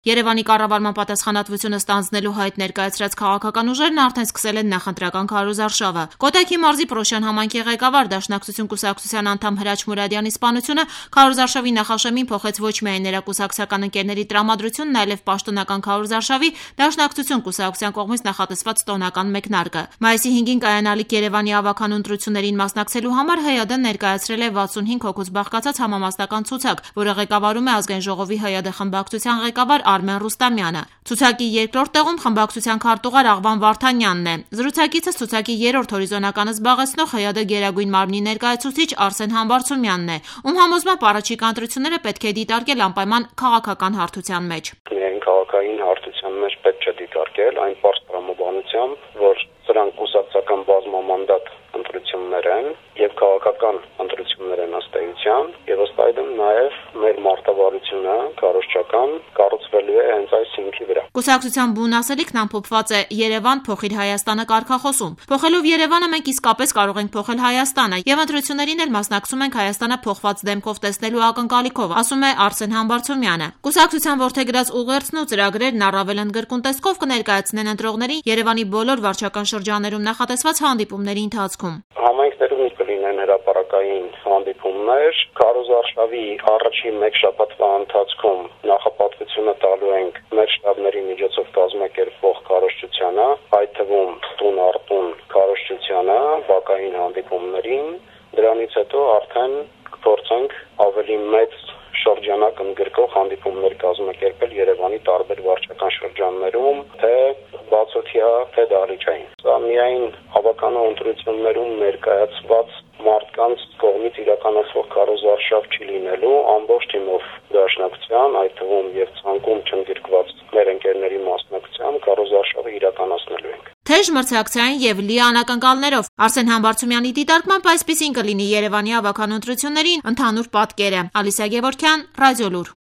Երևանի կառավարման պատասխանատվությունը ստանձնելու հայտ ներկայացրած քաղաքական ուժերն արդեն սկսել են նախընտրական քարոզարշավը։ Կոտայքի մարզի Պրոշյան համայնքի ղեկավար Դաշնակցություն կուսակցության անդամ Հրաչ Մուրադյանի սպանությունը քարոզարշավի նախաշեմին փոխեց ոչ միայն նրա կուսակցական ընկերների տրամադրությունն, այլև պաշտոնական քարոզարշավի Դաշնակցություն կուսակցության կողմից նախատեսված տոնական մեկնարկը։ Մայիսի 5-ին կայանալիք Երևանի ավագանու ընտրություններին մասնակցելու համար ՀՅԴ ներկայացրել է 65 հոգուց բաղկացած համամասնական ցուցակ, որը ղեկավարում է Ազգային ժողովի ՀՅԴ խմբակցության ղեկավար Արմեն Ռուստամյանը։ Ցուցակի երկրորդ տեղում խմբակցության քարտուղար Աղվան Վարդանյանն է։ Զրուցակիցս ցուցակի երրորդ հորիզոնականը զբաղեցնող ՀՅԴ գերագույն մարմնի ներկայացուցիչ Արսեն Համբարձումյանն է, ում համոզմամբ առաջիկա ընտրությունները պետք է դիտարկել անպայման քաղաքական հարթության մեջ։ Միայն քաղաքային հարթության մեջ պետք է դիտարկել այն պարզ տրամաբանությամբ, որ սրանք կուսակցական բազմամանդատ ընտրություններ են եւ քաղաքական ընտրություններ են ըստ էության, եւ ըստ այդմ նաեւ մեր մարտավարությունը քարոզչական կառուցվելու է հենց այս հիմքի վրա։ Կուսակցության բուն ասելիքն ամփոփված է Երևան փոխիր Հայաստանը կարգախոսում։ Փոխելով Երևանը մենք իսկապես կարող ենք փոխել Հայաստանը եւ ընտրություններին էլ մասնակցում ենք Հայաստանը փոխված դեմքով տեսնելու ակնկալիքով, ասում է Արսեն Համբարձումյանը։ Կուսակցության որդեգրած ուղերձն ու ծրագրերն առավել ընդգրկուն տեսքով կներկայացնեն ընտրողներին Երևանի բոլոր վարչական շրջաններում նախատեսված հանդիպումների ընթացքում։ Համայնքներում կլինեն հրապարակային հանդիպումներ, քարոզարշավի առաջին մեկ շաբաթվա ընթացքում նախապատվությունը տալու ենք մեր շտաբների միջոցով կազմակերպվող քարոզչությանը, այդ թվում տուն առ տուն քարոզչությանը, բակային հանդիպումներին, դրանից հետո արդեն կփորձենք ավելի մեծ շրջանակ ընդգրկող հանդիպումներ կազմակերպել Երևանի տարբեր վարչական շրջաններում, թե բացօթյա, թե դահլիճային։ Սա միայն ավականու ընտրություններում ներկայացված մարդկանց կողմից իրականացվող քարոզարշավ չի լինելու, ամբողջ թիմով Դաշնակցության, այդ թվում եւ ցանկում չընդգրկված մեր ընկերների մասնակցությամբ քարոզարշավը իրականացնելու ենք։ Թեժ մրցակցային եւ լի անակնկալներով Արսեն Համբարձումյանի դիտարկմամբ այսպիսին կլինի Երևանի ավականու ընտրությունների ընդհանուր պատկերը։ Ալիսա Գևորգյան, Ռադիոլուր։